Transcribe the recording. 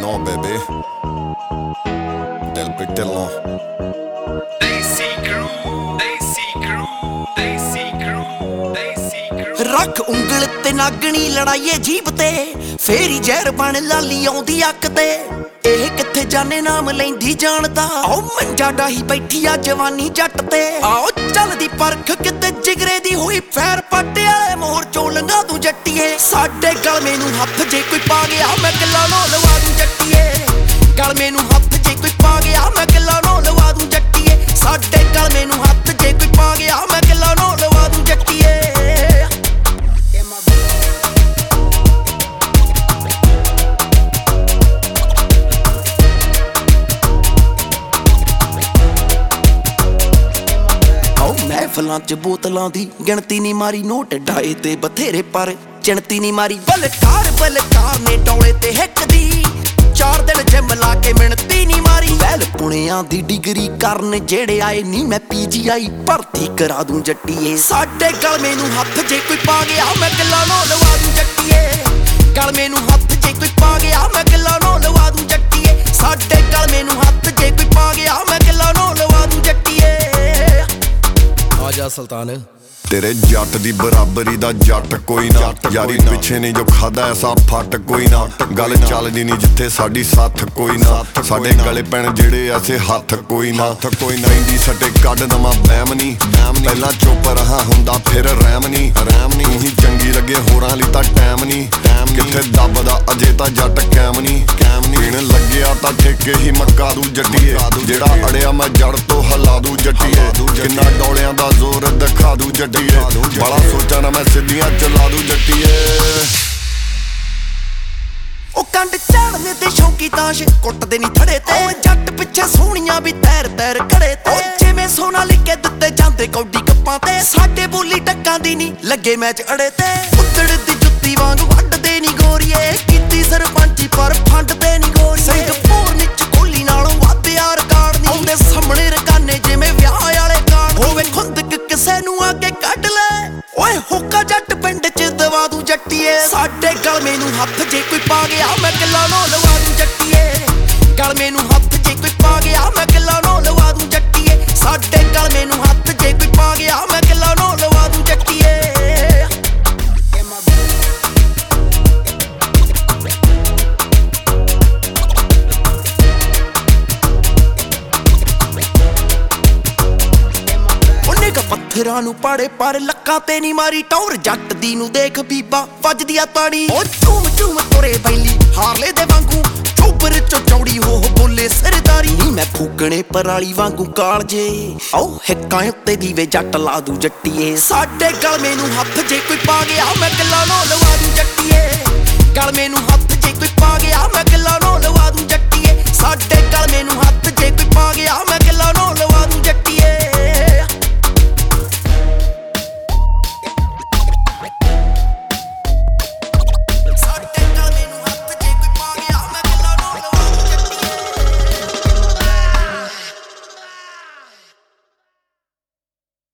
know, baby. Del Pitello. रख उंगल ते नागणी लड़ाइए jeep ते फेरी जहर बन लाली आउंदी अक ते एह किथे जाने नाम लैंदी जानदा आओ मंजा डाही बैठी आ जवानी जट ते आओ चलदी परख किते जिगरे दी हुई फैर पाटे वाले मोहर चों लंघा तू जट्टीए साडे गलमे नूं हत्थ जे कोई पा गया मैं किला नो लवा दूं जट्टीए गलमे नूं हत्थ जे कोई पा गया मैं किला नो लवा दूं जट्टीए साडे गलमे नूं हत्थ जे कोई पा गया मैं किला नो लवा दूं जट्टीए महफलां च बोतलां दी गिणती नहीं मारी नोट डाए ते बथेरे पर चिणती नहीं मारी बलकार ने डौले ते हिक दी 4 दिन जिम ला के मिणती नहीं मारी वैल पुणियां दी डिग्री करन जेड़े आए नी मैं PGI भर्ती करा दूं जट्टीए साडे गलमे नूं हत्थ जे कोई पा गया मैं किला नो लवा दूं जट्टीए गलमे नूं हत्थ जे कोई पा गया मैं किला नो लवा दूं जट्टीए साडे गलमे नूं हत्थ जे कोई पा गया मैं किला नो लवा दूं जट्टीए आजा सुल्तान तेरे जट दी बराबरी दा जट कोई ना यारी पिछे नहीं जो खादा ऐसा फट कोई ना गल चलदी नहीं जिथे साडी साथ कोई ना साडे गले पैण जेड़े ऐसे हाथ कोई ना इंदी सटे कड दमा बैम नहीं पहला चुप रहा हुंदा फिर रैम नहीं ही चंगी लगे होरां लई तां टैम नहीं किथे दबदा अजे तां जट कैम नहीं पीण लग्या तां ठेके ही मक्का दू जट्टीए जेड़ा अड़िया मैं जड़ तो हला दू जट्टीए किन्ना डोलियां दा जोर दिखा दू जट्टीए बड़ा सोचा ना मैं सिद्धियां चला दूं जट्टीए ओ कंड चढ़ने ते शौकी ताश कुटदे नहीं थड़े ते जट पिछे सोहणियां भी तैर खड़े ते जिवें सोना लिखे दित्ते जांदे कौडी कप्पां ते साडे बोली टक्कां दी नहीं लगे मैच अड़े ते उतड़ दी जुत्ती वांग वड्डदे नहीं गोरीए कीती सरपंची पर फंडदे नहीं गोरीए सिंगापुर निच कोहली नालों वध यार कार्ड नहीं ओंदे सामणे रकाने जिवें विआह वाले कार्ड होवे खुंदक किसे नूं आके कढ ले ओए हुक्का जट पिंड च दवा दूं जट्टीए साडे गलमे नूं हत्थ जे कोई पा गया मैं किला नो लवा दूं जट्टीए गलमे नूं हत्थ जे कोई पा गया मैं किला नो लवा दूं जट्टीए साडे गलमे नूं हत्थ जे कोई पा गया मैं किला नो लवा दूं जट्टीए पत्थरां नूं पाड़े पर लक्कां ते नहीं मारी टौर जट दी नूं देख बीबा वजदी आ ताड़ी ओ झूम तुरे बैली हारले दे वांगू चोबर चो चौड़ी हो बोले सरदारी नी मैं फूकणे पराली वांगू कालजे आओ हिक्कां उत्ते दीवे जट ला दूं जट्टीए साडे गलमे नूं हत्थ जे कोई पा गया मैं किला नो लवा दूं जट्टीए गलमे नूं हत्थ जे कोई पा गया मैं किला नो लवा दूं जट्टीए साडे गलमे